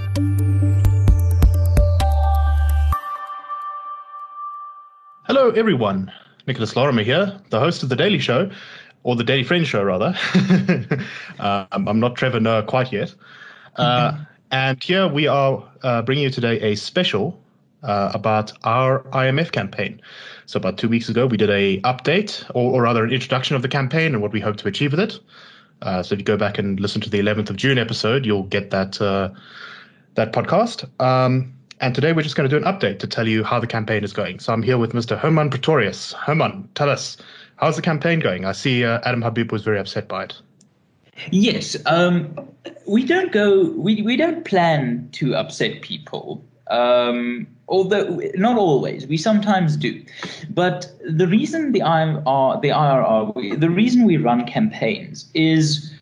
Hello, everyone. Nicholas Lorimer here, the host of The Daily Show, or The Daily Friend Show, rather. I'm not Trevor Noah quite yet. And here we are bringing you today a special about our IMF campaign. So about 2 weeks ago, we did a update, or rather an introduction of the campaign and what we hope to achieve with it. So if you go back and listen to the 11th of June episode, you'll get that podcast. And today we're just going to do an update to tell you how the campaign is going. So I'm here with Mr. Herman Pretorius. Herman, tell us, how's the campaign going? I see Adam Habib was very upset by it. Yes, we don't plan to upset people, although not always. We sometimes do. But the reason the reason we run campaigns is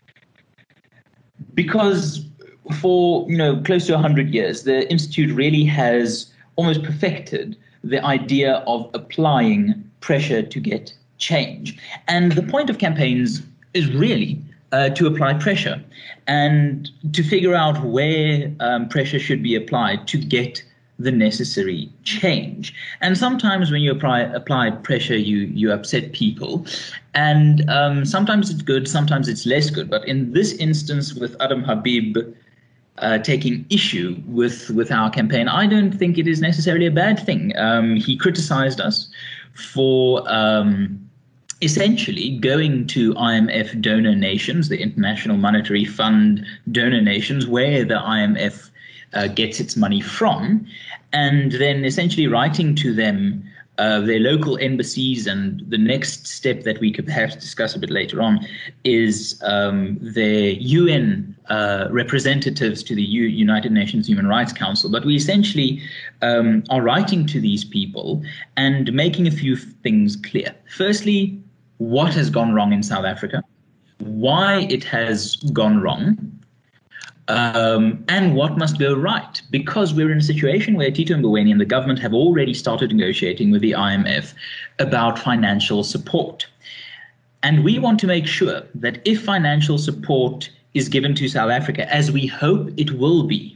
because for close to 100 years, the Institute really has almost perfected the idea of applying pressure to get change. And the point of campaigns is really to apply pressure and to figure out where pressure should be applied to get the necessary change. And sometimes when you apply pressure, you upset people. And sometimes it's good, sometimes it's less good. But in this instance with Adam Habib taking issue with our campaign, I don't think it is necessarily a bad thing. He criticized us for essentially going to IMF donor nations, the International Monetary Fund donor nations, where the IMF gets its money from, and then essentially writing to them their local embassies. And the next step that we could perhaps discuss a bit later on is their UN representatives to the United Nations Human Rights Council. But we essentially are writing to these people and making a few things clear. Firstly, what has gone wrong in South Africa, why it has gone wrong, and what must go right, because we're in a situation where Tito Mboweni and the government have already started negotiating with the IMF about financial support. And we want to make sure that if financial support is given to South Africa, as we hope it will be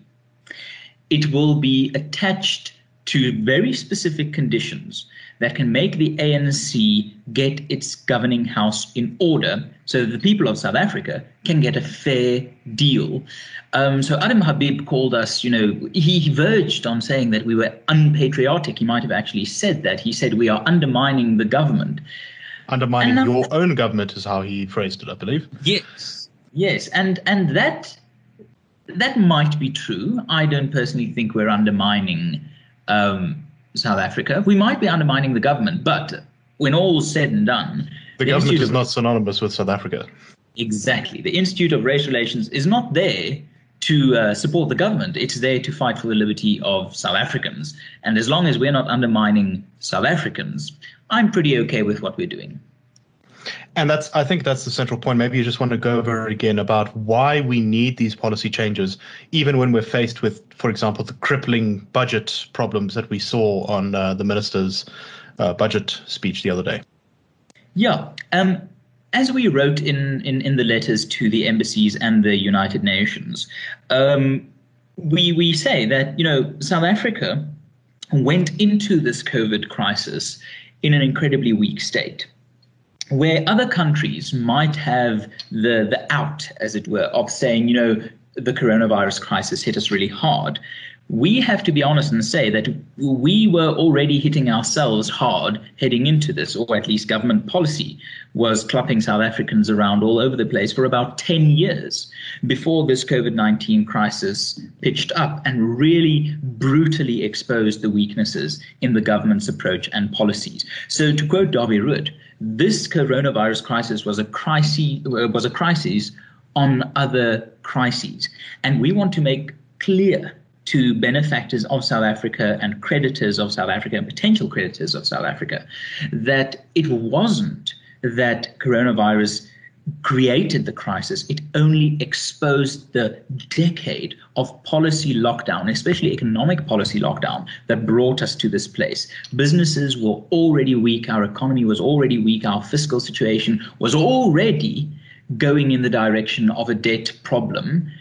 attached to very specific conditions that can make the ANC get its governing house in order so that the people of South Africa can get a fair deal. So Adam Habib called us, he verged on saying that we were unpatriotic. He might have actually said that. He said we are undermining the government. Undermining your own government is how he phrased it, I believe. Yes. And that might be true. I don't personally think we're undermining South Africa. We might be undermining the government, but when all's said and done, the government is not synonymous with South Africa. Exactly. The Institute of Race Relations is not there to support the government. It's there to fight for the liberty of South Africans. And as long as we're not undermining South Africans, I'm pretty okay with what we're doing. And I think that's the central point. Maybe you just want to go over again about why we need these policy changes, even when we're faced with, for example, the crippling budget problems that we saw on the minister's budget speech the other day. Yeah. As we wrote in the letters to the embassies and the United Nations, we say that, South Africa went into this COVID crisis in an incredibly weak state, where other countries might have the out, as it were, of saying, the coronavirus crisis hit us really hard. We have to be honest and say that we were already hitting ourselves hard heading into this, or at least government policy was clapping South Africans around all over the place for about 10 years before this COVID-19 crisis pitched up and really brutally exposed the weaknesses in the government's approach and policies. So to quote Darby Root, this coronavirus crisis was a crisis on other crises. And we want to make clear to benefactors of South Africa and creditors of South Africa and potential creditors of South Africa that it wasn't that coronavirus created the crisis. It only exposed the decade of policy lockdown, especially economic policy lockdown, that brought us to this place. Businesses were already weak. Our economy was already weak. Our fiscal situation was already going in the direction of a debt problem.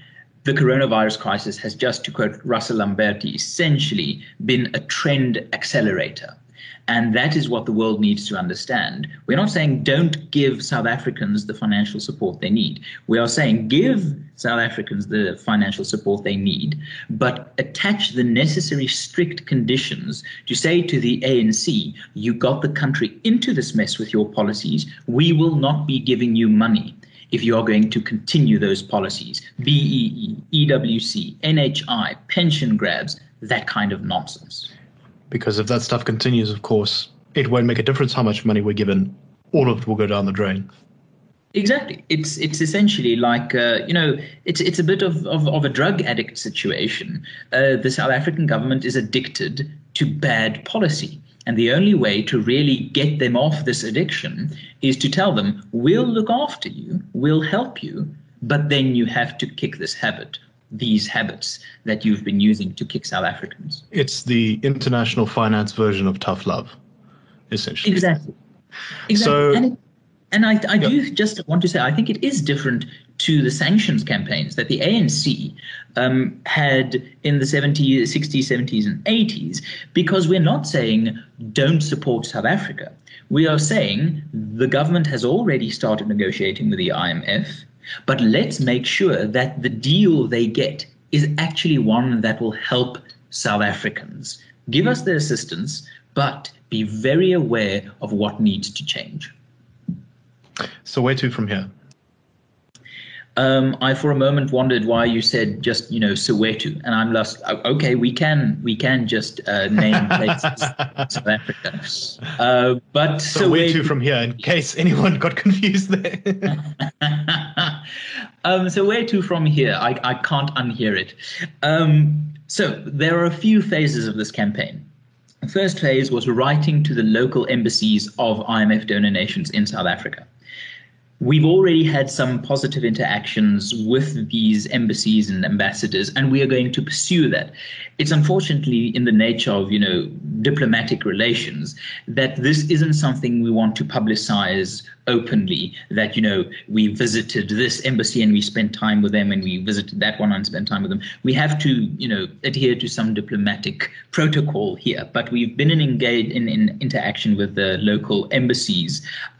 the coronavirus crisis has, just to quote Russell Lamberti, essentially been a trend accelerator. And that is what the world needs to understand. We're not saying don't give South Africans the financial support they need. We are saying give South Africans the financial support they need, but attach the necessary strict conditions to say to the ANC, you got the country into this mess with your policies. We will not be giving you money if you are going to continue those policies. BEE, EWC, NHI, pension grabs, that kind of nonsense. Because if that stuff continues, of course, it won't make a difference how much money we're given. All of it will go down the drain. Exactly. It's essentially like, it's a bit of a drug addict situation. The South African government is addicted to bad policy. And the only way to really get them off this addiction is to tell them, we'll look after you, we'll help you, but then you have to kick this habit. These habits that you've been using to kick South Africans. It's the international finance version of tough love, essentially. Exactly. So, and I do just want to say, I think it is different to the sanctions campaigns that the ANC had in the 70s, 60s, 70s, and 80s, because we're not saying don't support South Africa. We are saying the government has already started negotiating with the IMF, but let's make sure that the deal they get is actually one that will help South Africans. Give us the assistance, but be very aware of what needs to change. So where to from here? I for a moment wondered why you said just Soweto, and I'm lost. Okay, we can just name places in South Africa, but so where to from here, in case anyone got confused there. So where to from here? I can't unhear it. So there are a few phases of this campaign. The first phase was writing to the local embassies of IMF donor nations in South Africa. We've already had some positive interactions with these embassies and ambassadors, and we are going to pursue that. It's unfortunately in the nature of, diplomatic relations that this isn't something we want to publicize openly, that, we visited this embassy and we spent time with them, and we visited that one and spent time with them. We have to, adhere to some diplomatic protocol here, but we've been engaged in interaction with the local embassies,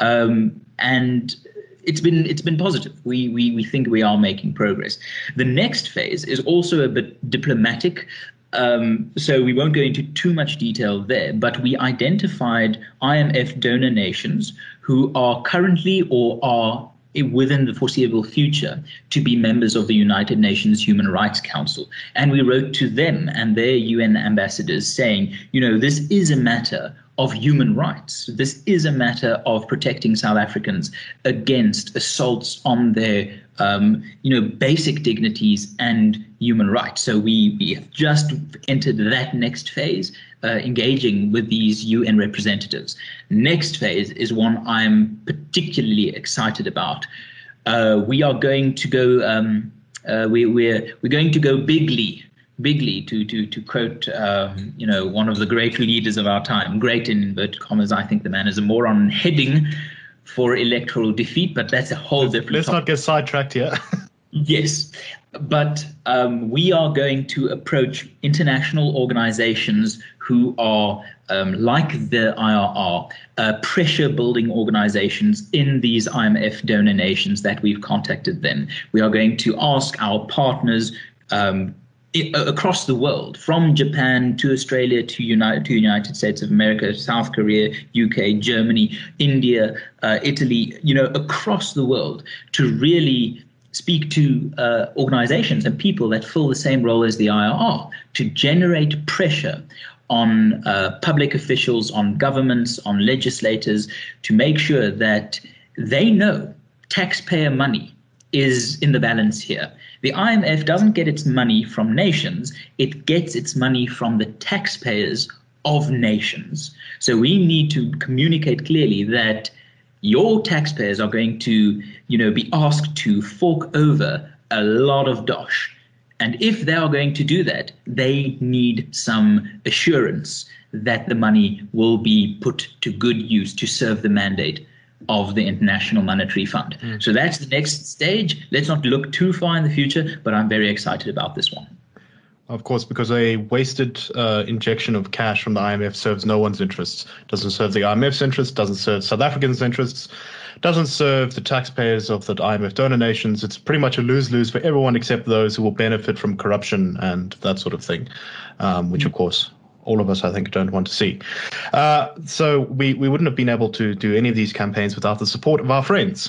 and it's been positive. We think we are making progress. The next phase is also a bit diplomatic, so we won't go into too much detail there, but we identified IMF donor nations who are currently or are within the foreseeable future to be members of the United Nations Human Rights Council. And we wrote to them and their UN ambassadors saying, this is a matter of human rights. This is a matter of protecting South Africans against assaults on their, basic dignities and human rights. So we have just entered that next phase, engaging with these UN representatives. Next phase is one I'm particularly excited about. We are going to go. We're going to go bigly, to quote, one of the great leaders of our time, great in inverted commas. I think the man is a moron heading for electoral defeat, but that's a whole different Let's topic. Not get sidetracked here. Yes, but we are going to approach international organizations who are like the IRR, pressure-building organizations in these IMF donor nations that we've contacted them. We are going to ask our partners across the world, from Japan to Australia to United States of America, South Korea, UK, Germany, India, Italy, across the world, to really speak to organizations and people that fill the same role as the IRR, to generate pressure on public officials, on governments, on legislators, to make sure that they know taxpayer money is in the balance here. The IMF doesn't get its money from nations, it gets its money from the taxpayers of nations. So we need to communicate clearly that your taxpayers are going to, be asked to fork over a lot of dosh. And if they are going to do that, they need some assurance that the money will be put to good use to serve the mandate of the International Monetary Fund. So that's the next stage. Let's not look too far in the future, but I'm very excited about this one. Of course, because a wasted injection of cash from the IMF serves no one's interests. Doesn't serve the IMF's interests, doesn't serve South Africans' interests, doesn't serve the taxpayers of the IMF donor nations. It's pretty much a lose-lose for everyone except those who will benefit from corruption and that sort of thing, which, of course, all of us, I think, don't want to see. So we wouldn't have been able to do any of these campaigns without the support of our friends,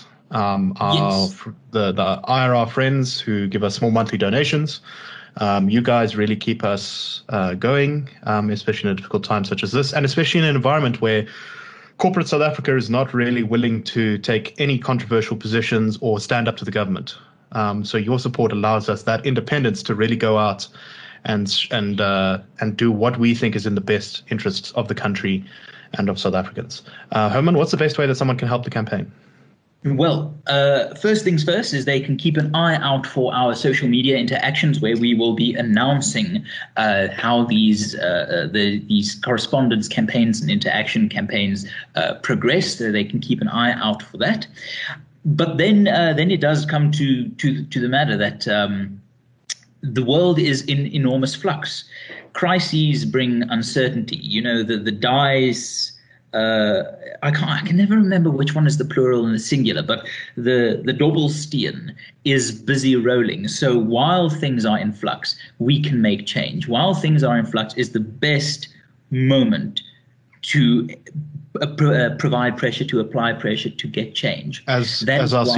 the IRR friends who give us small monthly donations. You guys really keep us going, especially in a difficult time such as this, and especially in an environment where corporate South Africa is not really willing to take any controversial positions or stand up to the government. So your support allows us that independence to really go out and do what we think is in the best interests of the country and of South Africans. Herman, what's the best way that someone can help the campaign? Well, first things first is they can keep an eye out for our social media interactions, where we will be announcing how these correspondence campaigns and interaction campaigns progress. So they can keep an eye out for that. But then it does come to the matter that the world is in enormous flux. Crises bring uncertainty. You know, the dice. I can never remember which one is the plural and the singular, but the Dobbelstien is busy rolling. So while things are in flux, we can make change. While things are in flux is the best moment to provide pressure, to apply pressure, to get change. As our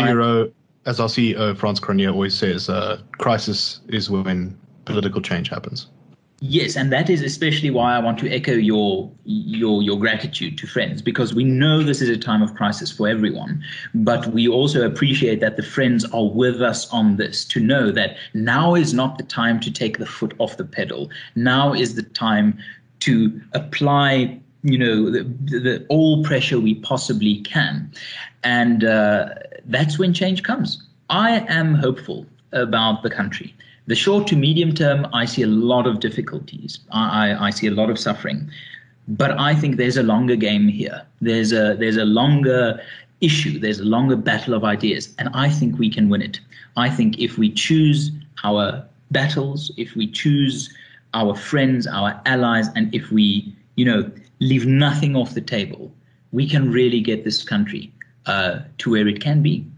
CEO Frans Cronje always says, crisis is when political change happens. Yes, and that is especially why I want to echo your gratitude to friends, because we know this is a time of crisis for everyone, but we also appreciate that the friends are with us on this, to know that now is not the time to take the foot off the pedal. Now is the time to apply, the all pressure we possibly can. And that's when change comes. I am hopeful about the country. The short to medium term, I see a lot of difficulties. I see a lot of suffering. But I think there's a longer game here. There's a longer issue. There's a longer battle of ideas. And I think we can win it. I think if we choose our battles, if we choose our friends, our allies, and if we, leave nothing off the table, we can really get this country to where it can be.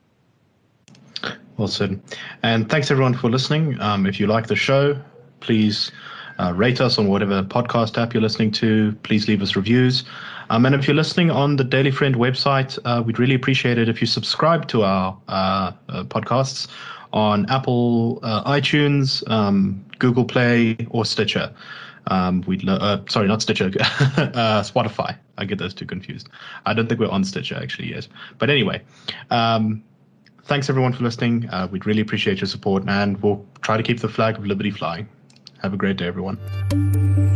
Well said. And thanks everyone for listening. If you like the show, please rate us on whatever podcast app you're listening to. Please leave us reviews. And if you're listening on the Daily Friend website, we'd really appreciate it if you subscribe to our podcasts on Apple, iTunes, Google Play, or Stitcher. Sorry, not Stitcher, Spotify. I get those two confused. I don't think we're on Stitcher actually yet. But anyway, thanks everyone for listening. We'd really appreciate your support, and we'll try to keep the flag of liberty flying. Have a great day, everyone.